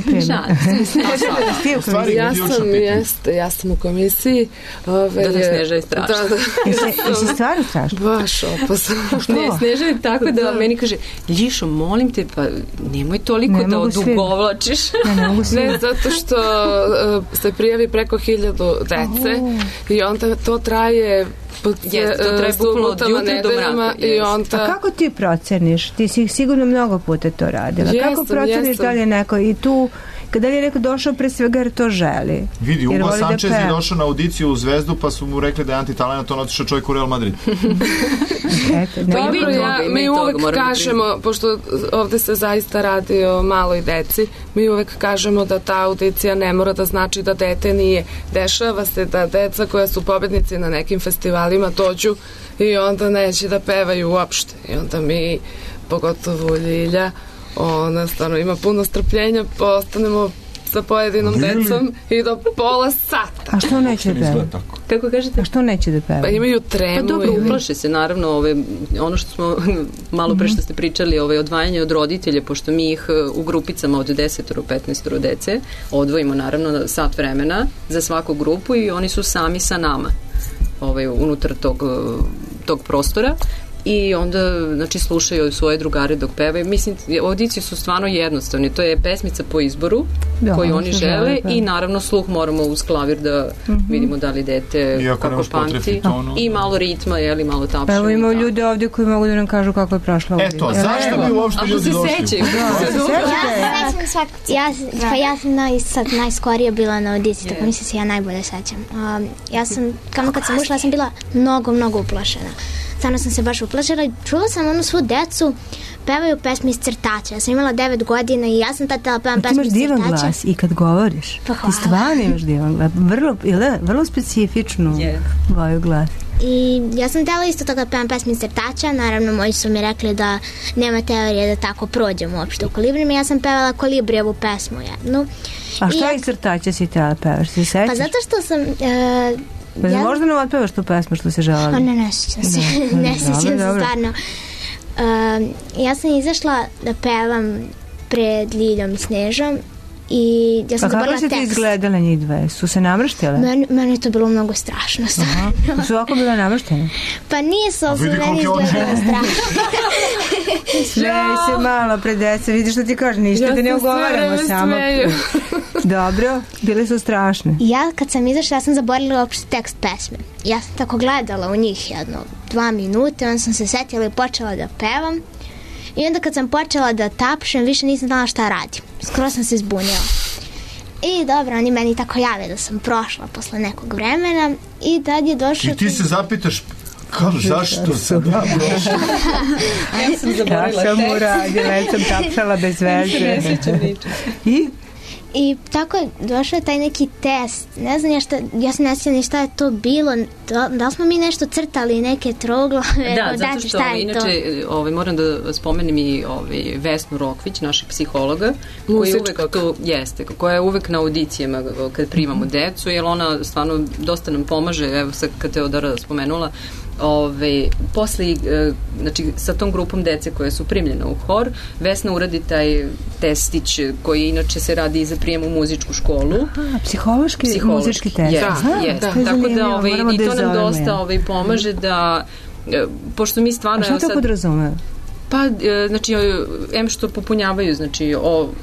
Ja sam u komisiji. Sneža je strašno. Jesi stvarno strašno? Baš opasno. Ne, Sneža je tako da meni kaže, Ljišo, molim te, pa nemoj toliko da odugovlačiš. Ne, zato što se prijavi preko 1000 dece i onda to traje bukvalno od jutra do mraka. A kako ti proceniš? Ti si sigurno mnogo puta to radila. Kako proceniš da li je neko i tu, kada li je neko došao pre svega jer to želi? Vidi, Hugo Sanchez je došao na audiciju u Zvezdu pa su mu rekli da je antitalenat, on otišao čovjek u Real Madrid. Dobro, mi uvek kažemo, pošto ovde se zaista radi o maloj deci, mi uvek kažemo da ta audicija ne mora da znači da dete nije. Dešava se da deca koja su pobednici na nekim festivalima dođu i onda neće da pevaju uopšte. I onda mi, pogotovo Ljilja, ona stvarno ima puno strpljenja, postanemo sa pojedinom decom i do pola sata. A što neće da peva? Kako kažete? A što neće da peva? Pa imaju tremu. Pa dobro, uplaše se, naravno, ono što smo malo pre što ste pričali, odvajanje od roditelja, pošto mi ih u grupicama od 10-15 dece odvojimo, naravno, sat vremena za svaku grupu i oni su sami sa nama unutar tog prostora. I onda, znači, slušaju svoje drugare dok pevaju. Mislim, audicije su stvarno jednostavne. To je pesmica po izboru koju oni žele i naravno sluh moramo uz klavir da vidimo da li dete kako pamti. I malo ritma, malo tapšanja. Pa evo imamo ljude ovdje koji mogu da nam kažu kako je prošla audicija. Eto, zašto bi uopšte ljudi došli? Ako se sećaju. Ja sam najskorije bila na audiciji, tako mislim se ja najbolje sećam. Ja sam, kad sam ušla, ja sam bila mnogo uplašena. Stvarno sam se baš uplašila i čula sam svu decu pevaju pesme iz crtača. Ja sam imala 9 godina i ja sam tad tela pevam pesme iz crtača. Ti imaš divan glas i kad govoriš. Pa hvala. Ti stvarno imaš divan glas. Vrlo specifičnu boju glasa. I ja sam tela isto tako da pevam pesme iz crtača. Naravno, moji su mi rekli da nema teorije da tako prođem uopšte u kolibrima. Ja sam pevala Kolibrijevu pesmu jednu. A što iz crtača si tela pevaš? Si sećaš? Pa zato što sam... možda nam otpevaš tu pesmu što se želali? Ne sjećam se. Ne sjećam se stvarno. Ja sam izašla da pevam pred Ljiljom i Snežom i ja sam zaborila tekst. A kako si ti izgledala njih dve? Su se namrštile? Meni je to bilo mnogo strašno. Su ovako bile namrštene? Pa nisu, ali su meni izgledala strašno. Smej se malo pred dece, vidiš što ti kažem, ništa da ne ugovaramo samo. Dobro, bile su strašne. Ja kad sam izašla, ja sam zaboravila uopšte tekst pesme. Ja sam tako gledala u njih 2 minute, onda sam se setila i počela da pevam. I onda kad sam počela da tapšem, više nisam znala šta radim. Skoro sam se zbunila. I dobro, oni meni tako jave da sam prošla posle nekog vremena i tad je došao... I ti se zapitaš, zašto sam ja prošla? Ja sam zaboravila tekst. Ja sam uradila, ja sam tapšala bez veze. Ne sjećam ničem. I tako je došao taj neki test. Ne znam ja se ne sjećam ni šta je to bilo. Da li smo mi nešto crtali, neke troglove? Da, zato što inače moram da spomenem i Vesnu Rokvić, našeg psihologa, koja je uvek na audicijama kad primamo decu, jer ona stvarno dosta nam pomaže, evo sad kad Teodora spomenula, posle, znači sa tom grupom dece koje su primljene u hor, Vesna uradi taj testić koji inače se radi i za prijem u muzičku školu. Psihološki muzički test. Tako da i to nam dosta pomaže da, pošto mi stvarno... A šta to podrazumeva? Pa, znači, što popunjavaju, znači,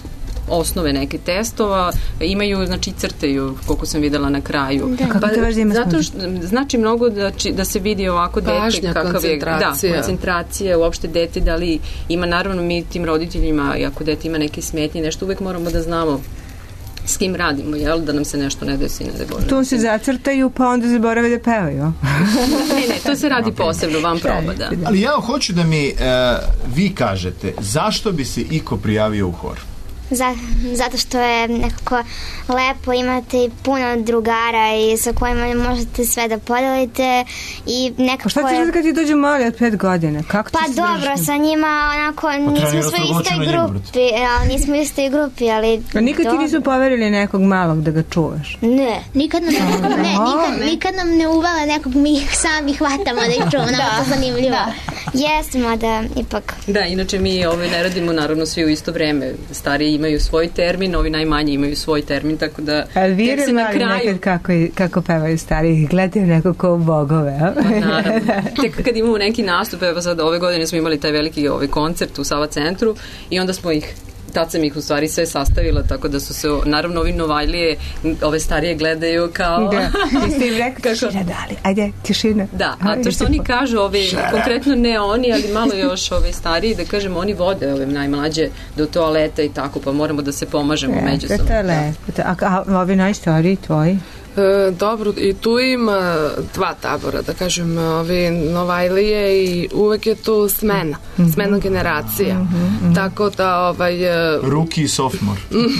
osnove neke testova, imaju, znači crtaju, koliko sam videla na kraju. Kako to veze ima? Zato što znači mnogo da se vidi ovako dete kakav je, koncentracija, uopšte dete, da li ima, naravno mi tim roditeljima, ako dete ima neke smetnje, nešto uvek moramo da znamo s kim radimo, jel? Da nam se nešto ne desi, ne Bože. Tu se zacrtaju, pa onda zaborave da pevaju. Ne, to se radi posebno, vam proba, da. Ali ja hoću da mi vi kažete, zašto bi se iko prijavio u hor? Zato što je nekako lepo, imate i puno drugara i sa kojima možete sve da podelite i nekako... Pa šta ti kad ti dođu mali od 5 godina? Kako pa dobro, sa njima onako nismo sve u istoj grupi, ali... A nikad ti nisu poverili nekog malog da ga čuvaš? Ne. Nikad nam ne uvale nekog, mi ih sami hvatamo da ih čuvamo, nama to zanimljivo. Jesmo da ipak... Da, inače mi ne radimo naravno svi u isto vreme. Stariji imaju svoj termin, ovi najmanji imaju svoj termin, tako da... Ali vi na kraju... nekad kako pevaju stariji, gledaju neko ko bogove, a? Pa naravno. Tek kad imamo neki nastup, evo sad ove godine smo imali taj veliki koncert u Sava centru i onda smo tad sam ih u stvari sve sastavila, tako da su se, naravno, ovi Novajlije, ove starije gledaju kao... Da, vi ste im rekli tišina dali, ajde, tišina. Da, a to što oni kažu, konkretno ne oni, ali malo još ove stariji, da kažem, oni vode ove najmlađe do toaleta i tako, pa moramo da se pomažemo međusobno. To je lepo. A ovi najstariji tvoji? Dobro, i tu ima 2 tabora, da kažem, ovi Novajlije i uvek je tu smena generacija. Tako da Rookie i sophomore.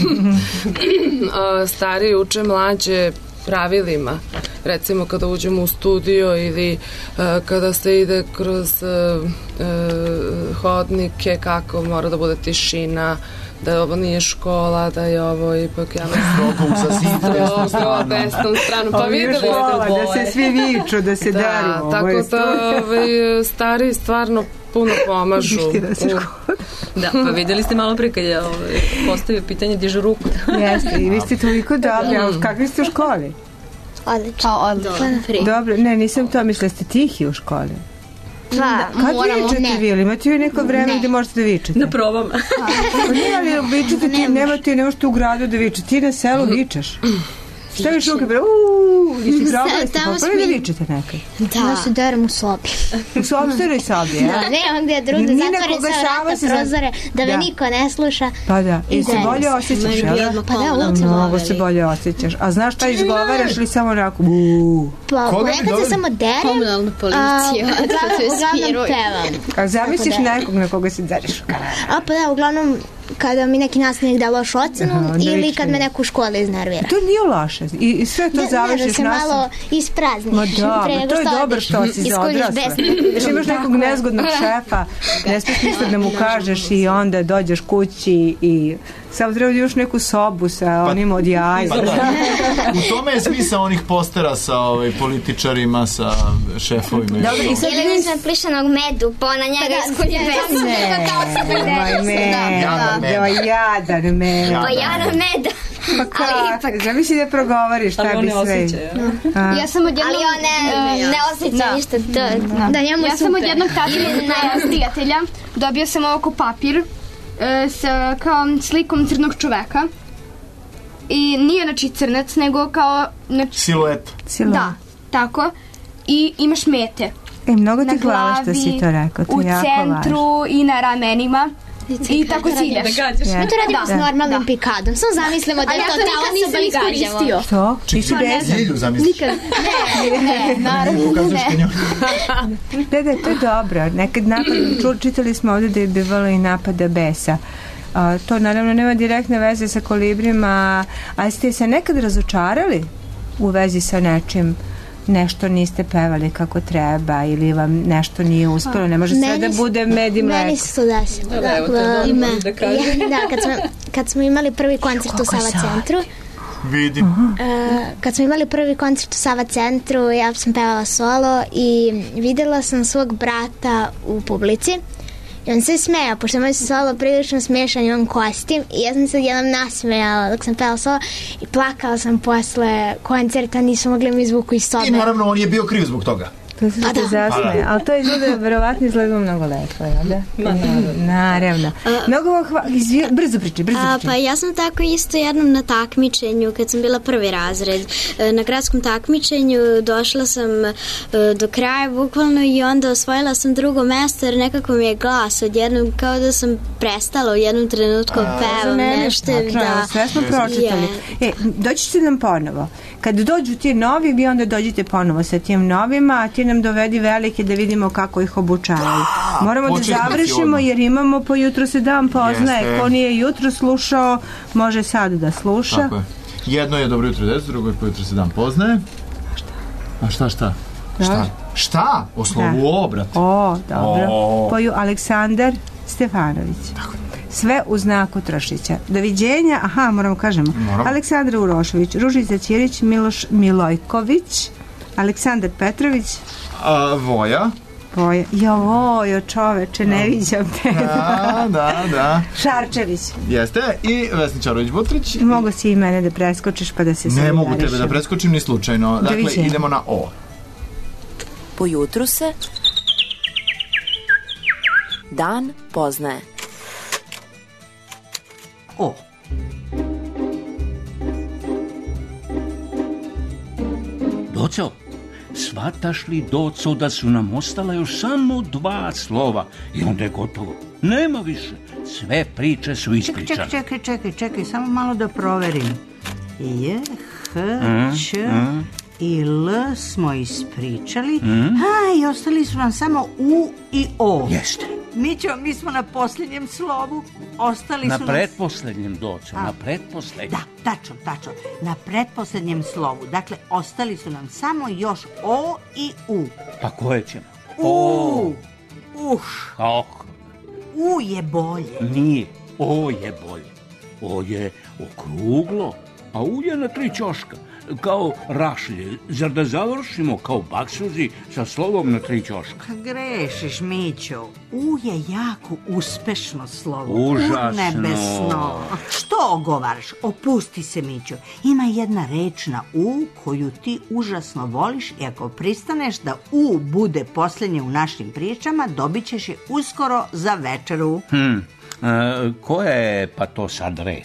Stariji uče mlađe pravilima, recimo kada uđemo u studio ili kada se ide kroz hodnike, kako mora da bude tišina, da ovo nije škola, da je ovo ipak strogo za zid, desnom stranu, pa videli ste da se svi viču, da se darimo. Tako da stari stvarno puno pomažu. Da, pa videli ste malo pre kad je postavio pitanje dižu ruku. Jeste, i vi ste toliko dobri, a kakvi ste u školi? Odlično. Dobro, ne, nisam to mislila, ste tihi u školi. Kad vičete vi, ili imate neko vreme gde možete da vičete? Na probama. Ne, ali vičete ti, ne možete u gradu da vičete, ti na selu vičeš. Staviš ruke, i si probali ste, popali da vičete nekaj? Da se derem u sobi. U sobstvenoj sobi, ja? Ne, on gdje drugi zatvori sve vrata, prozore, da me niko ne sluša. Pa da, i se bolje osjećaš, jel? Pa da, uvijek se mnogo se bolje osjećaš. A znaš šta izgovaraš ili samo onako Pa nekad se samo derem. Komunalnu policiju. Uglavnom pevam. A zamisliš nekog na koga se dereš? A pa da, uglavnom kada mi neki nastavnik da lošu ocenu ili kad me neko u školi iznervira. To nije loše. I sve to završiš da se malo isprazniš. Ma dobro, to je dobro što si za odrasle. Znači imaš nekog nezgodnog šefa, ne smiješ ništa da mu kažeš i onda dođeš kući i samo treba da imaš neku sobu sa onim od jaja. U tome je smisao onih postera sa političarima, sa šefovima. Ili uzme plišanog medu, pa ona njega iskulje bez. Jadan med. Pa jadan med. Pa kako? Zamisli da progovoriš šta bi sve. Ja sam od jednog... Ali on ne osjeća ništa. Ja sam od jednog prijatelja dobio sam ovako papir sa kao slikom crnog čoveka i nije znači crnac, nego kao... Silueta. Da, tako. I imaš mete. Mnogo ti hvala što si to rekao, to je jako važno. U centru i na ramenima. I tako ciljaš. Mi to radimo s normalnim pikadom. Samo zamislimo da je to ta osoba iskoristio. To? Ti si bez? Zilju zamisliš? Nikad. Ne, naravno ne. Da, to je dobro. Nekad čitali smo ovdje da je bivalo i napada besa. To naravno nema direktne veze sa kolibrima, ali ste se nekad razočarali u vezi sa nečim? Nešto niste pevali kako treba ili vam nešto nije uspelo, ne može sve da bude med i mleko. Meni se to desilo. Kad smo imali prvi koncert u Sava centru, vidim. Kad smo imali prvi koncert u Sava centru, ja sam pevala solo i videla sam svog brata u publici i on se smejao, pošto moj se solo prilično smiješan i on kostim i ja sam se jednom nasmejala dok sam pevala solo i plakala sam posle koncerta, nismo mogli mi izvuku iz sobe. I naravno on je bio kriv zbog toga. To se što zasmeje, ali to izgleda, verovatno izgleda mnogo lepo, jel da? Naravno. Mnogo vam hvala, brzo priči. Pa ja sam tako isto jednom na takmičenju, kad sam bila prvi razred, na gradskom takmičenju došla sam do kraja bukvalno i onda osvojila sam drugo mesto jer nekako mi je glas odjednom kao da sam prestala u jednom trenutku pevam nešto. Sve smo pročitali. Doći ćete nam ponovo. Kad dođu ti novi, vi onda dođete ponovo sa tim novima, a ti nam dovedi velike da vidimo kako ih obučavaju. Moramo da završimo jer imamo po jutru se dan poznaje. Ko nije jutro slušao, može sad da sluša. Tako je. Jedno je dobro jutro decu, drugo je po jutru se dan poznaje. A šta? Šta? O slovu O, brate. O, dobro. Poju Aleksandar Stefanović. Tako. Sve u znaku Trošića. Doviđenja, moramo kažemo. Aleksandra Urošević, Ružica Ćirić, Miloš Milojković, Aleksandar Petrović. Voja. Vojo, čoveče, ne viđam te. Da. Šarčević. Jeste, i Vesna Čarović-Butrić. Mogu si i mene da preskočiš pa da se ne mogu tebe da preskočim ni slučajno. Dakle, idemo na O. Po jutru se dan poznaje. O. Doco, shvataš li, Doco, da su nam ostala još samo 2 slova i onda je gotovo. Nema više. Sve priče su ispričane. Čekaj, samo malo da proverim. J, H, Ć i L smo ispričali. I ostali su nam samo U i O. Jeste. Mićo, mi smo na posljednjem slovu. Ostali su na pretposlednjem, Doco, na pretposlednjem. Da, tačno. Na pretposlednjem slovu. Dakle, ostali su nam samo još O i U. Pa koje ćemo? U je bolje. Nije, O je bolje. O je okruglo, a U je na 3 ćoška. Kao rašlje. Zar da završimo kao baksuzi sa slovom na 3 ćoška? Grešiš, Mićo. U je jako uspešno slovo. Užasno. Nebesno. Što ogovaraš? Opusti se, Mićo. Ima jedna reč na U koju ti užasno voliš i ako pristaneš da U bude posljednje u našim pričama, dobit ćeš je uskoro za večeru. Koja je pa to sad reč?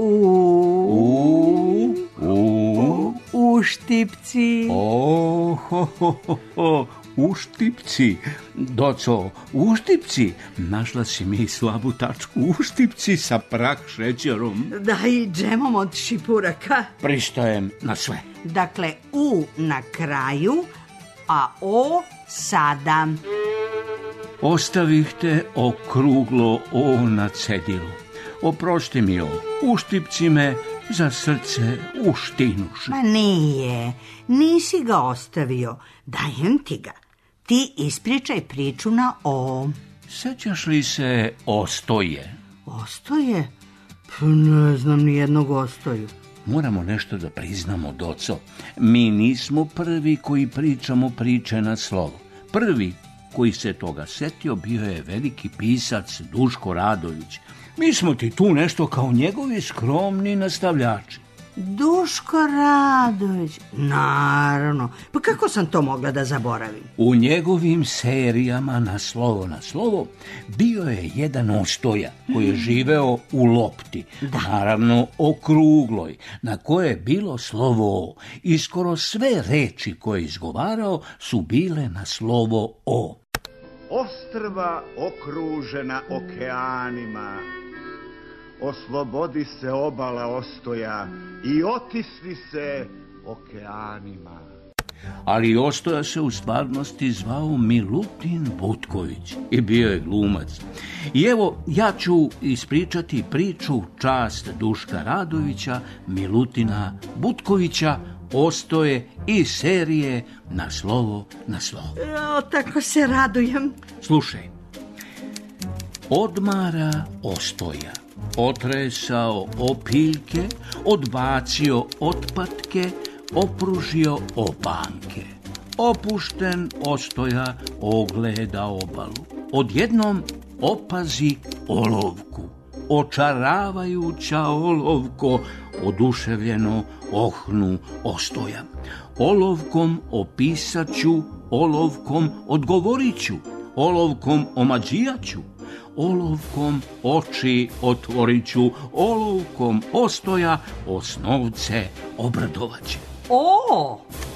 Uštipci. Uštipci. Doco, uštipci. Našla si mi slabu tačku. Uštipci sa prah šećerom. Da, i džemom od šipuraka. Pristajem na sve. Dakle, U na kraju, a O sada. Ostavih te okruglo O na cedilu. Oprosti mi, uštipci me za srce uštinuše. Ma nije, nisi ga ostavio, dajem ti ga. Ti ispričaj priču na O. Sećaš li se Ostoje? Ostoje? Ne znam ni jednog Ostoju. Moramo nešto da priznamo, Doco. Mi nismo prvi koji pričamo priče na slovo. Prvi koji se toga setio bio je veliki pisac Duško Radović. Mi smo ti tu nešto kao njegovi skromni nastavljači. Duško Radović, naravno. Pa kako sam to mogla da zaboravim? U njegovim serijama na slovo bio je jedan Ostoja koji je živeo u lopti, naravno okrugloj, na koje je bilo slovo O. I skoro sve reči koje je izgovarao su bile na slovo O. Ostrva okružena okeanima, oslobodi se obala Ostoja i otisni se okeanima. Ali Ostoja se u stvarnosti zvao Milutin Butković i bio je glumac. I evo, ja ću ispričati priču čast Duška Radovića, Milutina Butkovića, Ostoje i serije na slovo. Tako se radujem. Slušaj. Odmara Ostoja, otresao opiljke, odbacio otpatke, opružio opanke. Opušten Ostoja ogleda obalu. Odjednom opazi olovku. Očaravajuća olovko, oduševljeno ohnu Ostoja. Olovkom opisat ću olovkom odgovoriću, olovkom omađijaću, olovkom oči otvoriću, olovkom ostoja osnovce obradovaće. O,